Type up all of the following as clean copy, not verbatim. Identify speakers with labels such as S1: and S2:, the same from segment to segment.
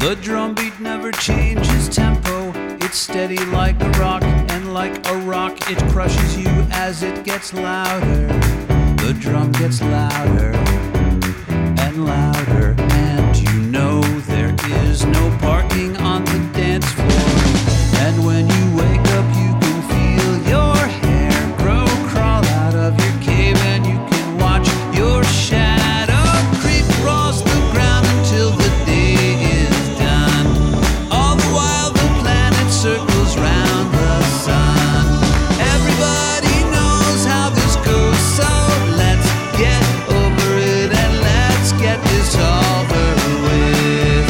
S1: The drum beat never changes tempo. It's steady like a rock, and like a rock it crushes you as it gets louder. The drum gets louder and louder, and you know there is no parking on the dance floor. And when you wake up you can feel your hair grow, crawl out of your cave, and you can watch your shadow creep across the ground until the day is done. All the while the planet circles round the sun. Everybody knows how this goes, so let's get over it and let's get this over with.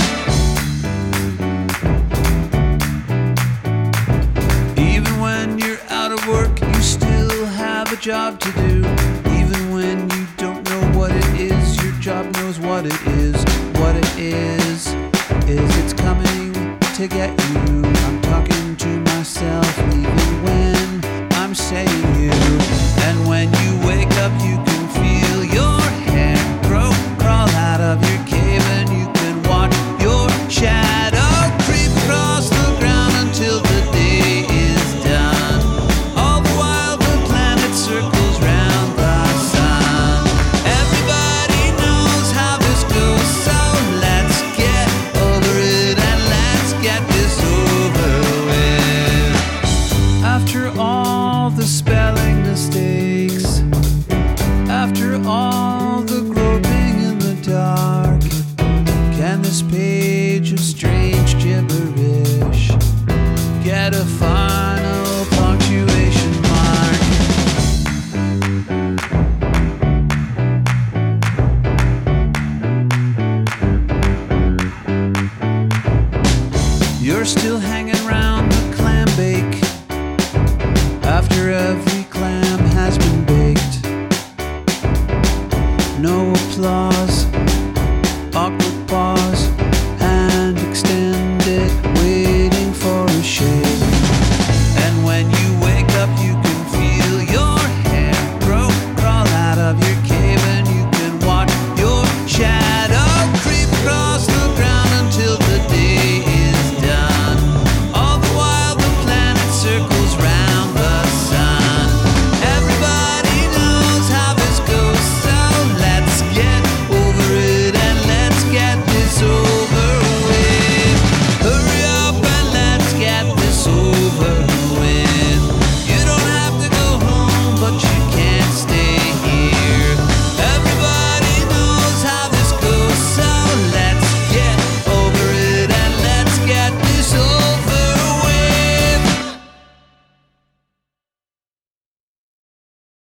S1: Even when you're out of work, you still have a job to do. Even when you don't know what it is, your job knows what it is. What it is it's coming to get you. I'm talking to myself even when I'm saying you. And when you wake up you can feel your hair grow, crawl out of your cave, and you can watch your shadow creep across the ground until the day is done. All the while the planet circles round the sun. Everybody knows how this goes, so let's get over it and let's get this over with. After all the spelling mistakes, after all the groping in the dark, can this page of strange gibberish get a final punctuation mark? You're still hanging